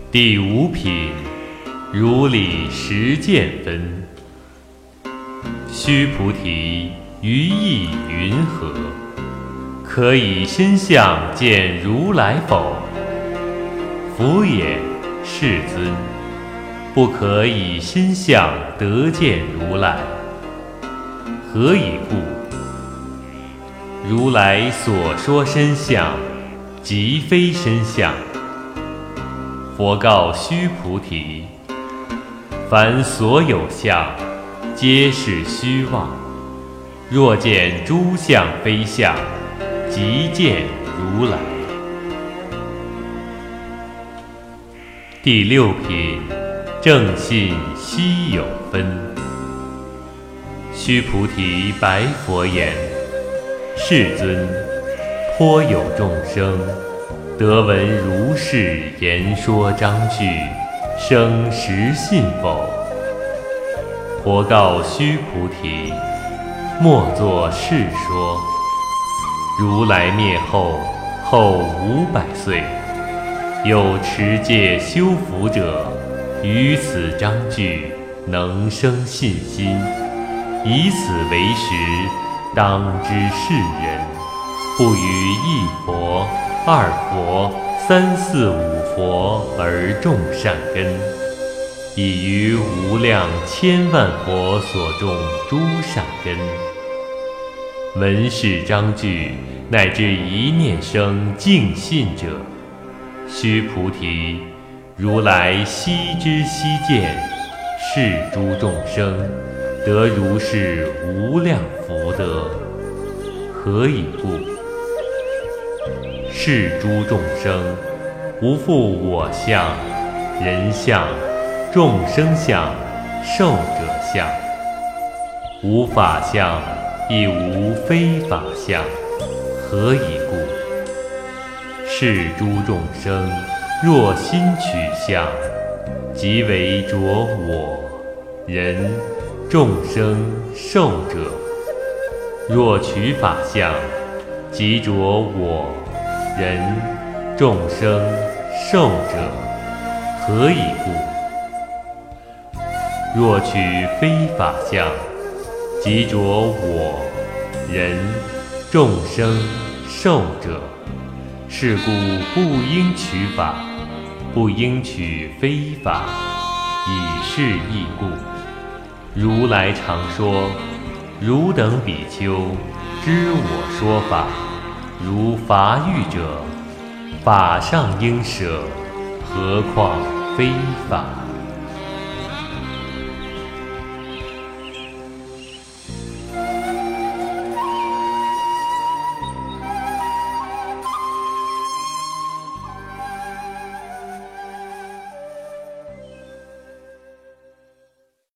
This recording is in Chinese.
第五品，如理实见分。须菩提，于意云何？可以身相见如来否？佛也，世尊，不可以身相得见如来。何以故？如来所说身相，即非身相。佛告须菩提：凡所有相，皆是虚妄。若见诸相非相，即见如来。第六品，正信希有分。须菩提白佛言：世尊，颇有众生得闻如是言说章句，生实信否？佛告须菩提：莫作是说。如来灭后500岁，有持戒修福者，于此章句能生信心，以此为实，当知是人不于一佛、二佛、三四五佛而种善根，已于无量千万佛所种诸善根。闻是章句，乃至一念生净信者，须菩提，如来悉知悉见，是诸众生得如是无量福德。何以故？是诸众生无复我相、人相、众生相、寿者相，无法相，亦无非法相。何以故？是诸众生若心取相，即为着我、人、众生、寿者；若取法相，即着我、人、众生、寿者。何以故？若取非法相，即着我、人、众生、寿者。是故不应取法，不应取非法，以是义故。如来常说：汝等比丘，知我说法，如伐玉者，法上应舍，何况非法？